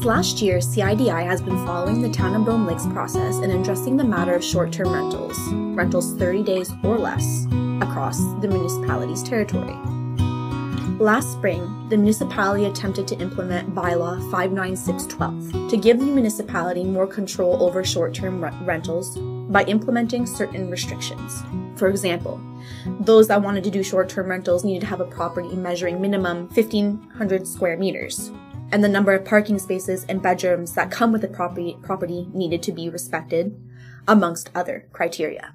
Since last year, CIDI has been following the Town of Brome Lake's process in addressing the matter of short-term rentals 30 days or less, across the municipality's territory. Last spring, the municipality attempted to implement Bylaw 59612 to give the municipality more control over short-term rentals by implementing certain restrictions. For example, those that wanted to do short-term rentals needed to have a property measuring minimum 1,500 square meters, and the number of parking spaces and bedrooms that come with the property needed to be respected, amongst other criteria.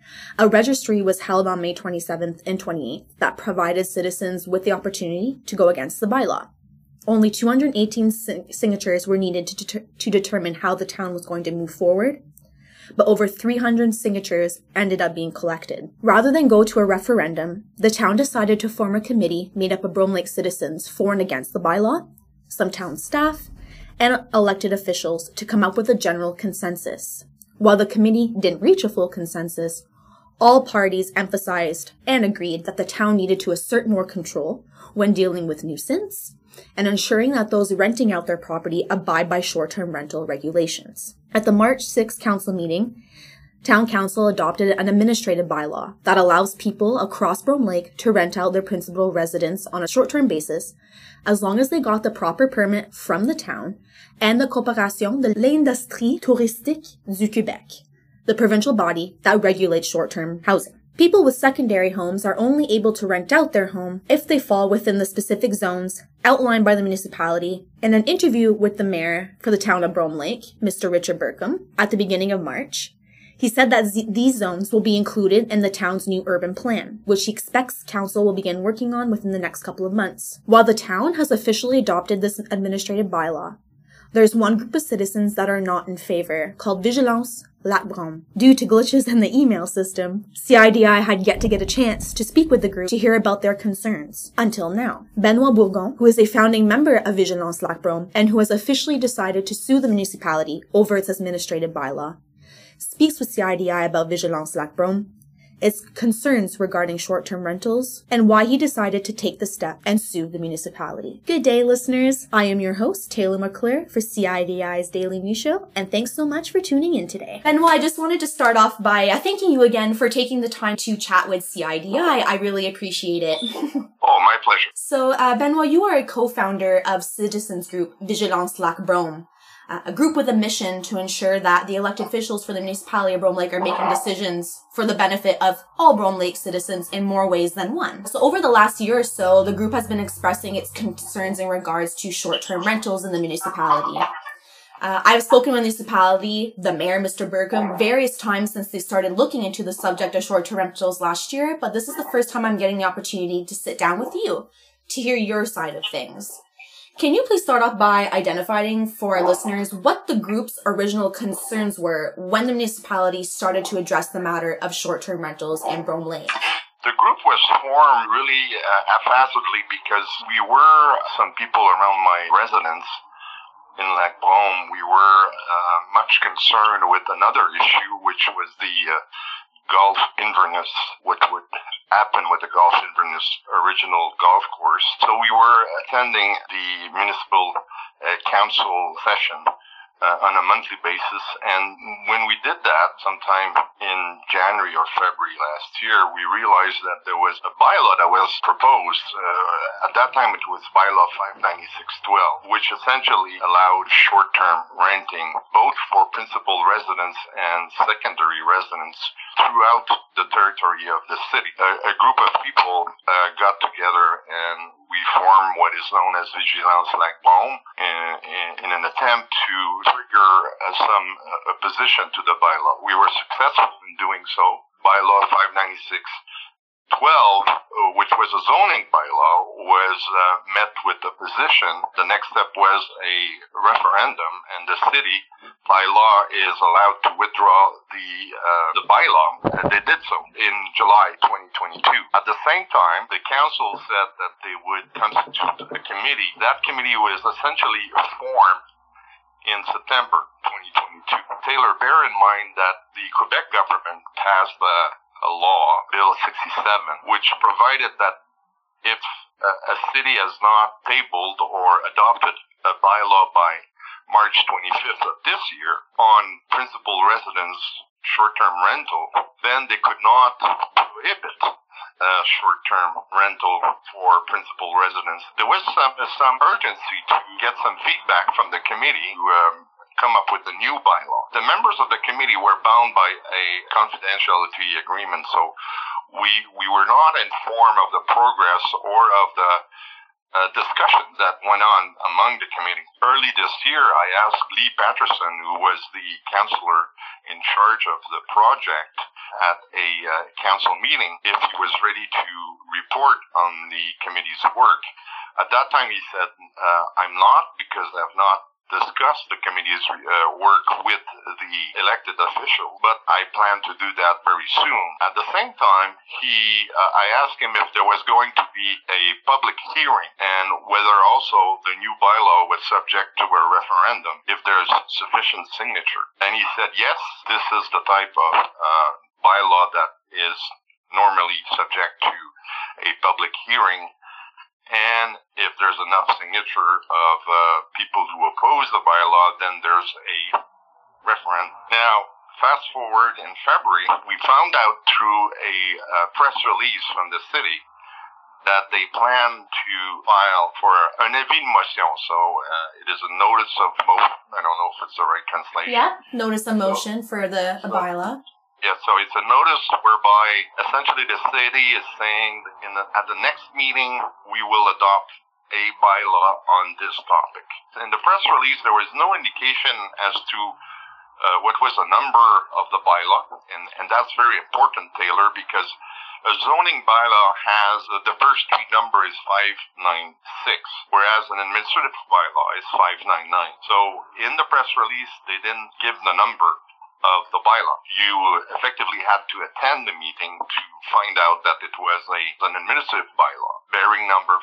A registry was held on May 27th and 28th that provided citizens with the opportunity to go against the bylaw. Only 218 signatures were needed to determine how the town was going to move forward, but over 300 signatures ended up being collected. Rather than go to a referendum, the town decided to form a committee made up of Brome Lake citizens for and against the bylaw, some town staff, and elected officials to come up with a general consensus. While the committee didn't reach a full consensus, all parties emphasized and agreed that the town needed to assert more control when dealing with nuisance and ensuring that those renting out their property abide by short-term rental regulations. At the March 6th council meeting, Town Council adopted an administrative bylaw that allows people across Brome Lake to rent out their principal residence on a short-term basis as long as they got the proper permit from the town and the Coopération de l'Industrie Touristique du Québec, the provincial body that regulates short-term housing. People with secondary homes are only able to rent out their home if they fall within the specific zones outlined by the municipality. In an interview with the mayor for the town of Brome Lake, Mr. Richard Burkham, at the beginning of March, he said that these zones will be included in the town's new urban plan, which he expects council will begin working on within the next couple of months. While the town has officially adopted this administrative bylaw, there's one group of citizens that are not in favor, called Vigilance Lac Brome. Due to glitches in the email system, CIDI had yet to get a chance to speak with the group to hear about their concerns. Until now, Benoit Bourgon, who is a founding member of Vigilance Lac Brome and who has officially decided to sue the municipality over its administrative bylaw, speaks with CIDI about Vigilance Lac Brome, its concerns regarding short-term rentals, and why he decided to take the step and sue the municipality. Good day, listeners. I am your host, Taylor McClure, for CIDI's Daily News Show, and thanks so much for tuning in today. Benoit, I just wanted to start off by thanking you again for taking the time to chat with CIDI. I really appreciate it. Oh, my pleasure. So, Benoit, you are a co-founder of citizens group Vigilance Lac Brome, a group with a mission to ensure that the elected officials for the municipality of Brome Lake are making decisions for the benefit of all Brome Lake citizens in more ways than one. So over the last year or so, the group has been expressing its concerns in regards to short-term rentals in the municipality. I've spoken with the municipality, the mayor, Mr. Burkham, various times since they started looking into the subject of short-term rentals last year, but this is the first time I'm getting the opportunity to sit down with you to hear your side of things. Can you please start off by identifying for our listeners what the group's original concerns were when the municipality started to address the matter of short-term rentals in Brome Lake? The group was formed really haphazardly because we were, some people around my residence in Lac Brome, we were much concerned with another issue, which was the Golf Inverness, what would happen with the Golf Inverness original golf course. So we were attending the municipal council session on a monthly basis, and when we did that sometime in January or February last year, we realized that there was a bylaw that was proposed. At that time it was Bylaw 59612, which essentially allowed short-term renting both for principal residents and secondary residents throughout the territory of the city. A group of people got together and we formed what is known as Vigilance Lac Brome in an attempt to trigger some opposition to the bylaw. We were successful in doing so. Bylaw 59612, which was a zoning bylaw, was met with opposition. The next step was a referendum, and the city, by law, is allowed to withdraw the bylaw, and they did so in July 2022. At the same time, the council said that they would constitute a committee. That committee was essentially formed in September 2022. Taylor, bear in mind that the Quebec government passed a law, Bill 67, which provided that if a city has not tabled or adopted a bylaw by March 25th of this year on principal residence short-term rental, then they could not prohibit short-term rental for principal residents. There was some urgency to get some feedback from the committee to come up with a new bylaw. The members of the committee were bound by a confidentiality agreement, so we were not informed of the progress or of the discussions that went on among the committee. Early this year, I asked Lee Patterson, who was the councillor in charge of the project at a council meeting, if he was ready to report on the committee's work. At that time, he said, I'm not, because I have not discussed the committee's work with the elected official, but I plan to do that very soon. At the same time, I asked him if there was going to be a public hearing and whether also the new bylaw was subject to a referendum if there's sufficient signature. And he said, yes, this is the type of bylaw that is normally subject to a public hearing. And if there's enough signature of people who oppose the bylaw, then there's a referendum. Now, fast forward in February, we found out through a press release from the city that they plan to file for an avis de motion. So it is a notice of motion. I don't know if it's the right translation. Yeah, notice of motion for the bylaw. Yeah, so it's a notice whereby essentially the city is saying at the next meeting we will adopt a bylaw on this topic. In the press release, there was no indication as to what was the number of the bylaw, and that's very important, Taylor, because a zoning bylaw has the first three number is 596, whereas an administrative bylaw is 599. So in the press release, they didn't give the number of the bylaw. You effectively had to attend the meeting to find out that it was an administrative bylaw, bearing number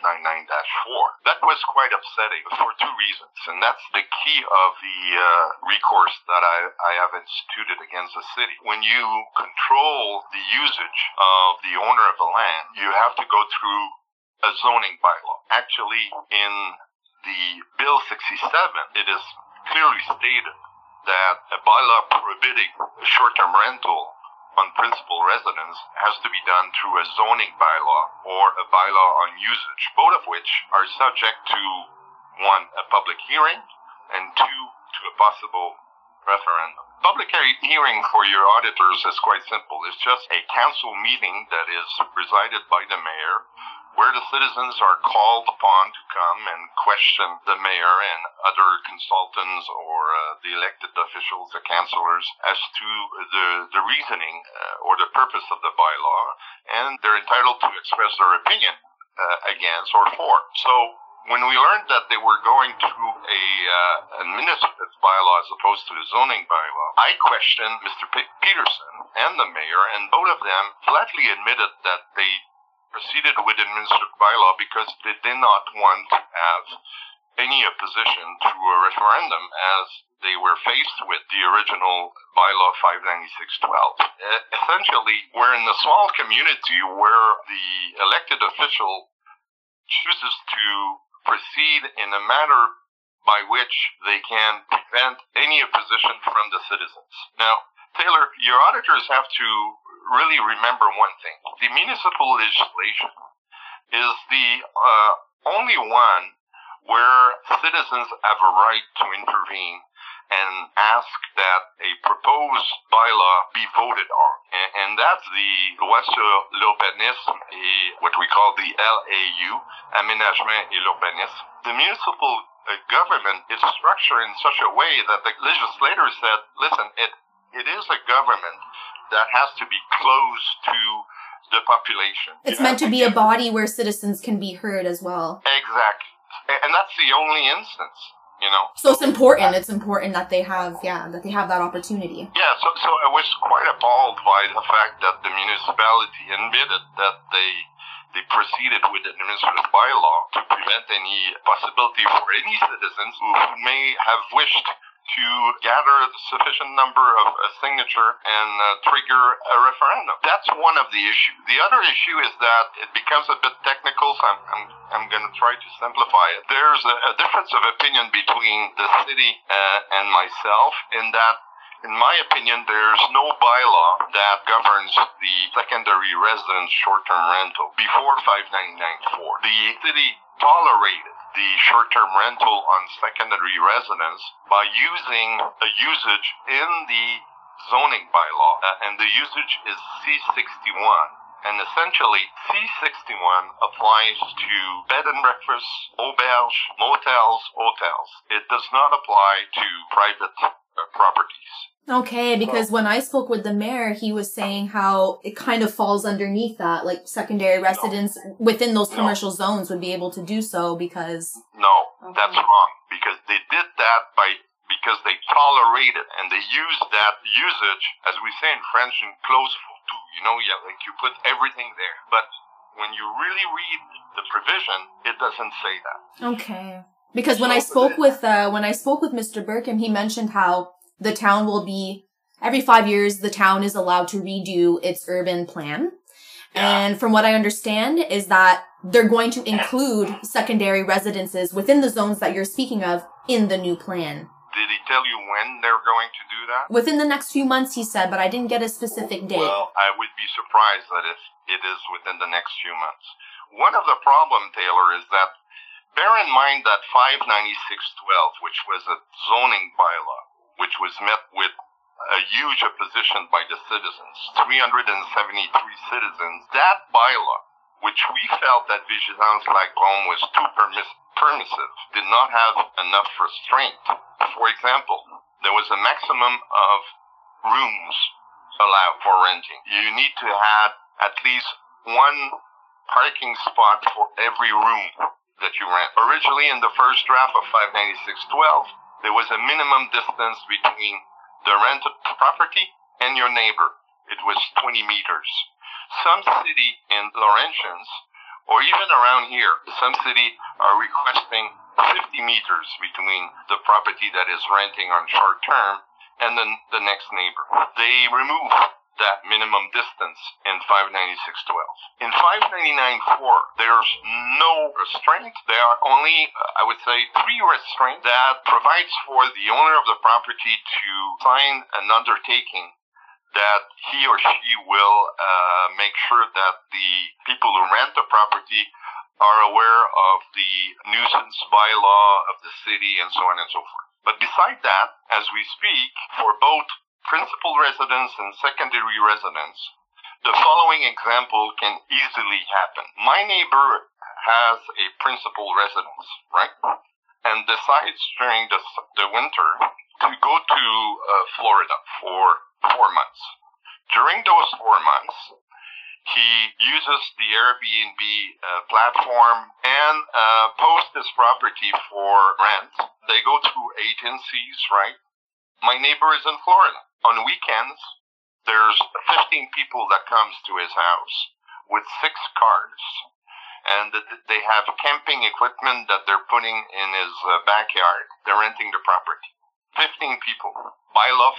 599-4. That was quite upsetting for two reasons, and that's the key of the recourse that I have instituted against the city. When you control the usage of the owner of the land, you have to go through a zoning bylaw. Actually, in the Bill 67, it is clearly stated that a bylaw prohibiting short-term rental on principal residence has to be done through a zoning bylaw or a bylaw on usage, both of which are subject to, one, a public hearing, and two, to a possible referendum. Public hearing for your auditors is quite simple. It's just a council meeting that is presided by the mayor, where the citizens are called upon to come and question the mayor and other consultants or the elected officials, the councillors, as to the reasoning or the purpose of the bylaw, and they're entitled to express their opinion against or for. So when we learned that they were going through a administrative bylaw as opposed to the zoning bylaw, I questioned Mr. Peterson and the mayor, and both of them flatly admitted that they proceeded with administrative bylaw because they did not want to have any opposition to a referendum as they were faced with the original bylaw 596-12. Essentially, we're in a small community where the elected official chooses to proceed in a manner by which they can prevent any opposition from the citizens. Now, Taylor, your auditors have to really remember one thing. The municipal legislation is the only one where citizens have a right to intervene and ask that a proposed bylaw be voted on. And that's the Loi sur l'urbanisme et what we call the LAU, Aménagement et l'Urbanisme. The municipal government is structured in such a way that the legislators said, listen, it is a government that has to be close to the population. It's meant to be a body where citizens can be heard as well. Exactly. And that's the only instance, you know. So it's important. It's important that they have that opportunity. Yeah, so I was quite appalled by the fact that the municipality admitted that they proceeded with an administrative bylaw to prevent any possibility for any citizens who may have wished to gather a sufficient number of signature and trigger a referendum. That's one of the issues. The other issue is that it becomes a bit technical, so I'm going to try to simplify it. There's a difference of opinion between the city and myself in that, in my opinion, there's no bylaw that governs the secondary residence short-term rental before 5994. The city tolerated the short-term rental on secondary residence by using a usage in the zoning bylaw, and the usage is C61. And essentially, C61 applies to bed and breakfast, auberge, motels, hotels. It does not apply to private properties. Okay, because when I spoke with the mayor, he was saying how it kind of falls underneath that, like secondary residents within those commercial zones would be able to do so because... No, that's wrong, because they did that because they tolerated and they used that usage, as we say in French, in close for tout, like you put everything there. But when you really read the provision, it doesn't say that. Okay. Because when I spoke with Mr. Burkham, he mentioned how the town will be, every 5 years, the town is allowed to redo its urban plan. Yeah. And from what I understand is that they're going to include secondary residences within the zones that you're speaking of in the new plan. Did he tell you when they're going to do that? Within the next few months, he said, but I didn't get a specific date. Well, I would be surprised that if it is within the next few months. One of the problems, Taylor, is that bear in mind that 596.12, which was a zoning bylaw, which was met with a huge opposition by the citizens, 373 citizens, that bylaw, which we felt that Vigilance Lac Brome was too permissive, did not have enough restraint. For example, there was a maximum of rooms allowed for renting. You need to have at least one parking spot for every room that you rent. Originally, in the first draft of 596.12, there was a minimum distance between the rented property and your neighbor. It was 20 meters. Some city in Laurentians, or even around here, some city are requesting 50 meters between the property that is renting on short term and then the next neighbor. They remove that minimum distance in 596.12. In 599.4, there's no restraint. There are only, I would say, 3 restraints that provides for the owner of the property to sign an undertaking that he or she will make sure that the people who rent the property are aware of the nuisance bylaw of the city and so on and so forth. But beside that, as we speak, for both principal residence and secondary residence, the following example can easily happen. My neighbor has a principal residence, right? And decides during the winter to go to Florida for 4 months. During those 4 months, he uses the Airbnb platform and posts his property for rent. They go through agencies, right? My neighbor is in Florida. On weekends, there's 15 people that comes to his house with 6 cars. And they have camping equipment that they're putting in his backyard. They're renting the property. 15 people. Bylaw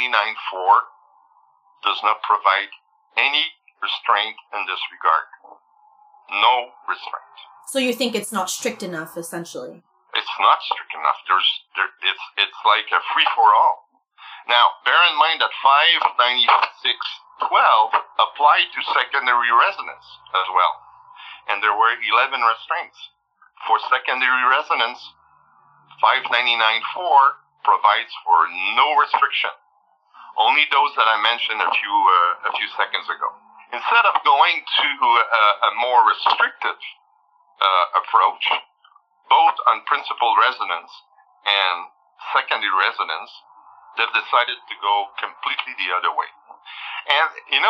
599.4 does not provide any restraint in this regard. No restraint. So you think it's not strict enough, essentially? It's not strict enough. It's like a free-for-all. Now, bear in mind that 596.12 applied to secondary residence as well. And there were 11 restraints. For secondary residence, 599.4 provides for no restriction. Only those that I mentioned a few seconds ago. Instead of going to a more restrictive approach, both on principal residence and secondary residence, they've decided to go completely the other way. And,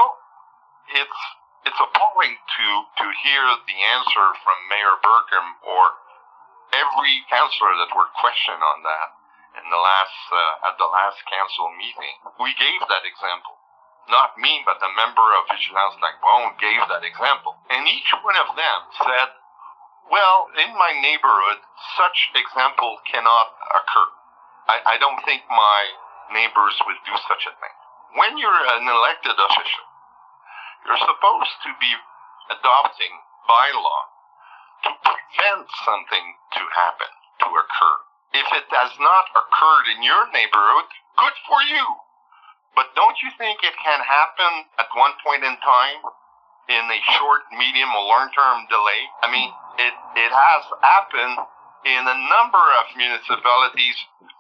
it's appalling to hear the answer from Mayor Burkham or every councillor that were questioned on that in at the last council meeting. We gave that example. Not me, but a member of Vigilance Lac Brome gave that example. And each one of them said, well, in my neighborhood, such example cannot occur. I don't think my neighbors would do such a thing. When you're an elected official, you're supposed to be adopting bylaw to prevent something to happen, to occur. If it has not occurred in your neighborhood, good for you. But don't you think it can happen at one point in time in a short, medium, or long-term delay? I mean, it has happened in a number of municipalities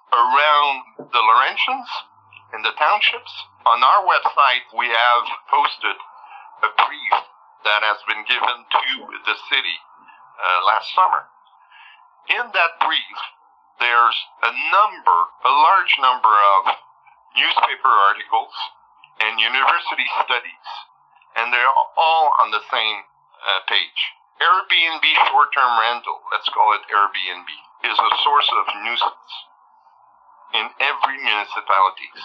around the Laurentians, in the townships. On our website, we have posted a brief that has been given to the city last summer. In that brief, there's a large number of newspaper articles and university studies, and they're all on the same page. Airbnb short-term rental, let's call it Airbnb, is a source of nuisance in every municipalities.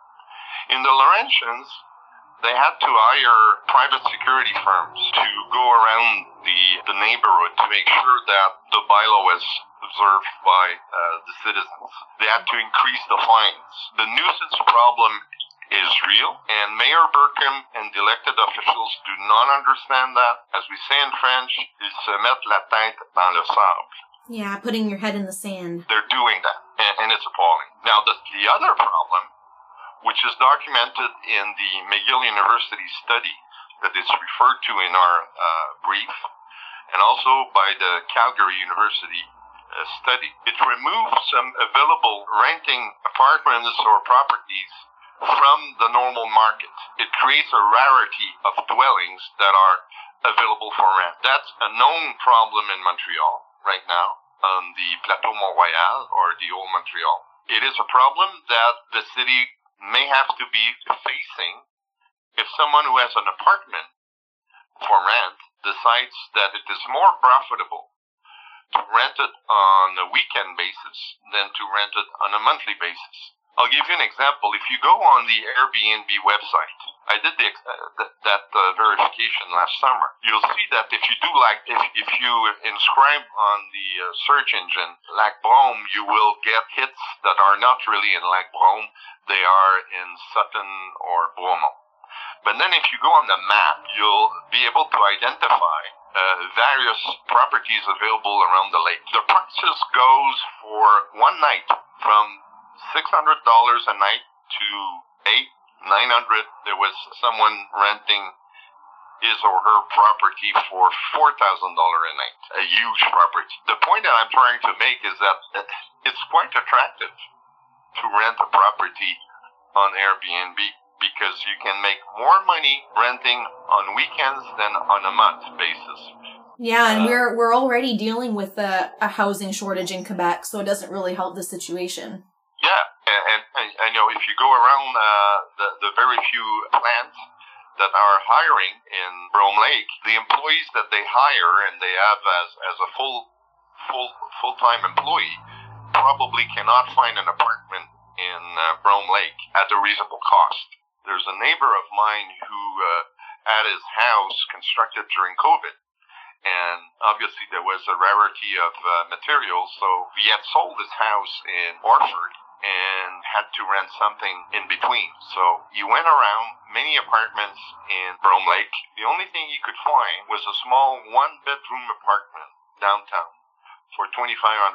In the Laurentians, they had to hire private security firms to go around the neighborhood to make sure that the bylaw was observed by the citizens. They had to increase the fines. The nuisance problem is real, and Mayor Burkham and the elected officials do not understand that. As we say in French, ils se mettent la tête dans le sable. Yeah, putting your head in the sand. They're doing that, and it's appalling. Now, the other problem, which is documented in the McGill University study that is referred to in our brief, and also by the Calgary University study, it removes some available renting apartments or properties from the normal market. It creates a rarity of dwellings that are available for rent. That's a known problem in Montreal right now, on the Plateau Mont-Royal or the Old Montreal. It is a problem that the city may have to be facing if someone who has an apartment for rent decides that it is more profitable to rent it on a weekend basis than to rent it on a monthly basis. I'll give you an example. If you go on the Airbnb website, I did that verification last summer. You'll see that if you inscribe on the search engine Lac Brome, you will get hits that are not really in Lac Brome. They are in Sutton or Bromont. But then if you go on the map, you'll be able to identify various properties available around the lake. The prices goes for one night from $600 a night to $800-900. There was someone renting his or her property for $4,000 a night, a huge property. The point that I'm trying to make is that it's quite attractive to rent a property on Airbnb because you can make more money renting on weekends than on a month basis. Yeah, and we're already dealing with a housing shortage in Quebec, so it doesn't really help the situation. Yeah, and I know if you go around the very few plants that are hiring in Brome Lake, the employees that they hire and they have as a full-time employee probably cannot find an apartment in Brome Lake at a reasonable cost. There's a neighbor of mine who had his house constructed during COVID, and obviously there was a rarity of materials, so he had sold his house in Orford and had to rent something in between. So he went around many apartments in Brome Lake. The only thing he could find was a small one-bedroom apartment downtown for $2,500.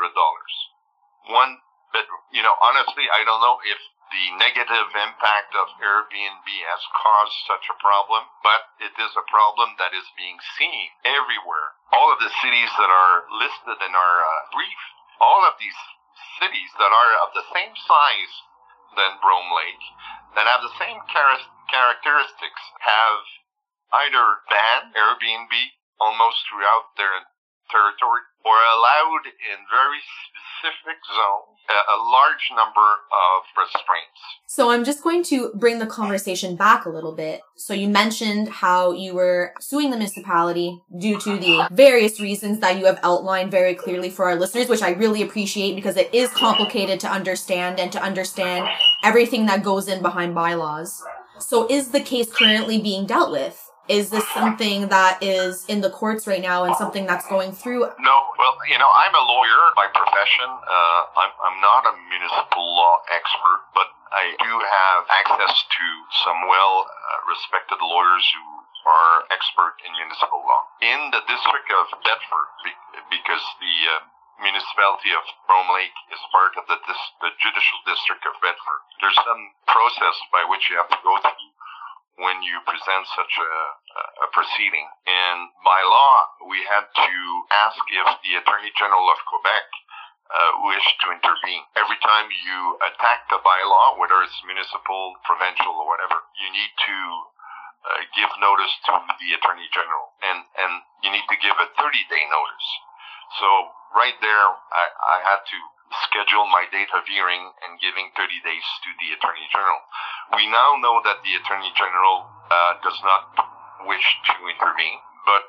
One bedroom. You know, honestly, I don't know if the negative impact of Airbnb has caused such a problem, but it is a problem that is being seen everywhere. All of the cities that are listed in our brief, all of these cities that are of the same size than Brome Lake, that have the same characteristics, have either banned Airbnb almost throughout their territory or allowed in very specific zones a large number of restraints. So I'm just going to bring the conversation back a little bit. So you mentioned how you were suing the municipality due to the various reasons that you have outlined very clearly for our listeners, which I really appreciate because it is complicated to understand and to understand everything that goes in behind bylaws. So is the case currently being dealt with? Is this something that is in the courts right now and something that's going through? No. Well, I'm a lawyer by profession. I'm not a municipal law expert, but I do have access to some well-respected lawyers who are expert in municipal law. In the district of Bedford, because the municipality of Brome Lake is part of the judicial district of Bedford, there's some process by which you have to go through when you present such a proceeding. And by law, we had to ask if the Attorney General of Quebec wished to intervene. Every time you attack the bylaw, whether it's municipal, provincial, or whatever, you need to give notice to the Attorney General. And you need to give a 30-day notice. So right there, I had to schedule my date of hearing and giving 30 days to the Attorney General. We now know that the Attorney General does not wish to intervene, but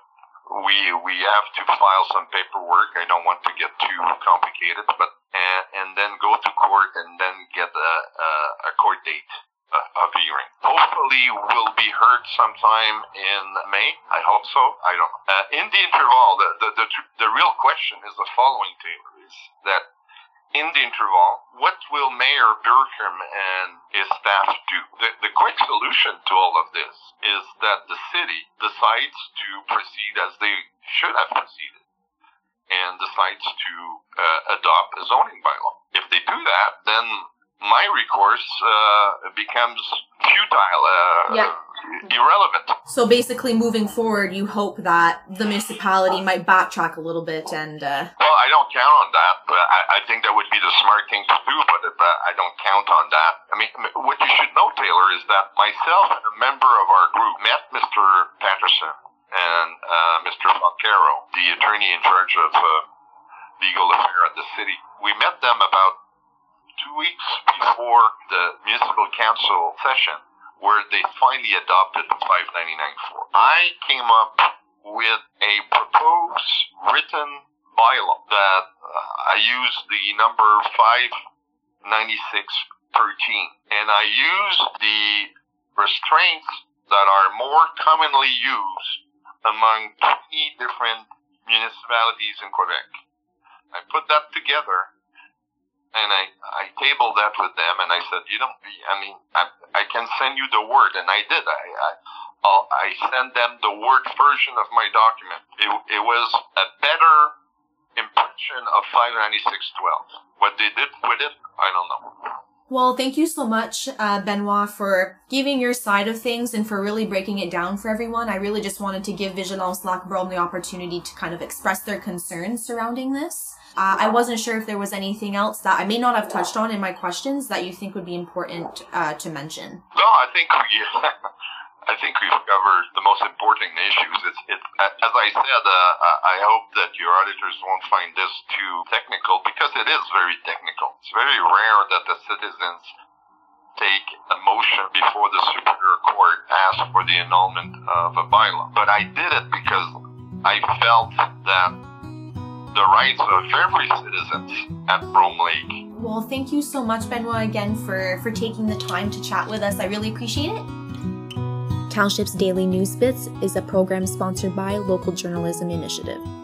we have to file some paperwork. I don't want to get too complicated, but and then go to court and then get a court date of hearing. Hopefully we'll be heard sometime in May. I hope so. I don't know. In the interval, the real question is the following, Taylor, is that in the interval, what will Mayor Burkham and his staff do? The quick solution to all of this is that the city decides to proceed as they should have proceeded and decides to adopt a zoning bylaw. If they do that, then my recourse becomes futile, irrelevant. So basically, moving forward, you hope that the municipality might backtrack a little bit and... Well, I don't count on that, but I think that would be the smart thing to do, but I don't count on that. I mean, what you should know, Taylor, is that myself and a member of our group met Mr. Patterson and Mr. Foncaro, the attorney in charge of legal affairs at the city. We met them about 2 weeks before the municipal council session, where they finally adopted 5994. I came up with a proposed written bylaw that I used the number 59613, and I used the restraints that are more commonly used among 20 different municipalities in Quebec. I put that together, and I tabled that with them, and I said, I can send you the Word, and I did. I sent them the Word version of my document. It was a better impression of 59612. What they did with it, I don't know. Well, thank you so much, Benoit, for giving your side of things and for really breaking it down for everyone. I really just wanted to give Vigilance Lac Brome the opportunity to kind of express their concerns surrounding this. I wasn't sure if there was anything else that I may not have touched on in my questions that you think would be important to mention. No, I think we've covered the most important issues. As I said, I hope that your auditors won't find this too technical, because it is very technical. It's very rare that the citizens take a motion before the Superior Court asks for the annulment of a bylaw. But I did it because I felt that the rights of every citizen at Brome Lake. Well, thank you so much, Benoit, again for taking the time to chat with us. I really appreciate it. Township's Daily News Bits is a program sponsored by Local Journalism Initiative.